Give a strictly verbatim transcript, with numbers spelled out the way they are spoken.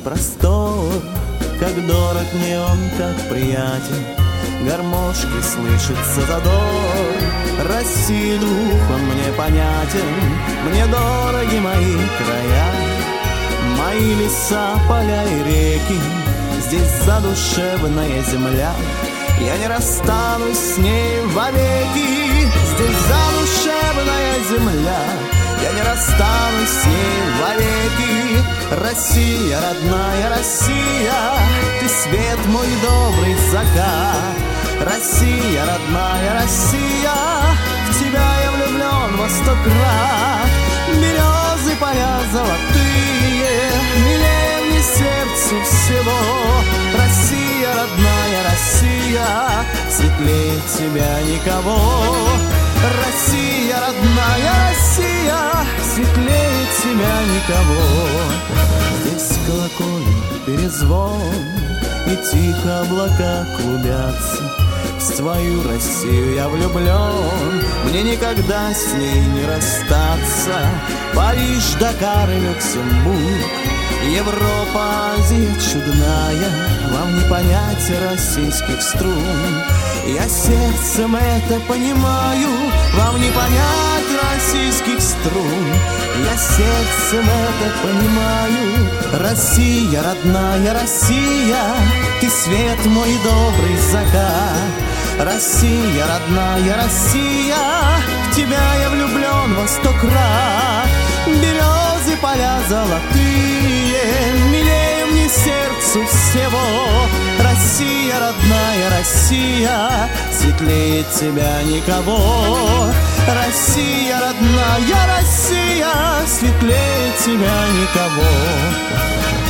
простор. Как дорог мне он, как приятен, гармошки слышится задор. России дух, он мне понятен, мне дороги мои края. Мои леса, поля и реки, здесь задушевная земля. Я не расстанусь с ней вовеки, здесь задушевная земля. Я не расстанусь с ней вовеки. Россия, родная Россия, ты свет мой, добрый закат. Россия, родная Россия, в тебя я влюблен во сто крат. Березы, поля золотые, милее мне сердцу всего. Россия, родная Россия, светлее тебя никого. Россия, родная Россия, светлее тебя никого. Здесь колокольник перезвон, и тихо облака клубятся. В свою Россию я влюблен, мне никогда с ней не расстаться. Париж, Дакар и Люксембург, Европа, Азия чудная, вам не понять российских струн. Я сердцем это понимаю, вам не понять российских струн. Я сердцем это понимаю. Россия, родная Россия, ты свет мой, добрый закат. Россия, родная Россия, в тебя я влюблен во сто крат. Березы, поля золотые, милее мне сердцу всего. Россия, родная Россия, светлее тебя никого. Россия, родная Россия, светлее тебя никого.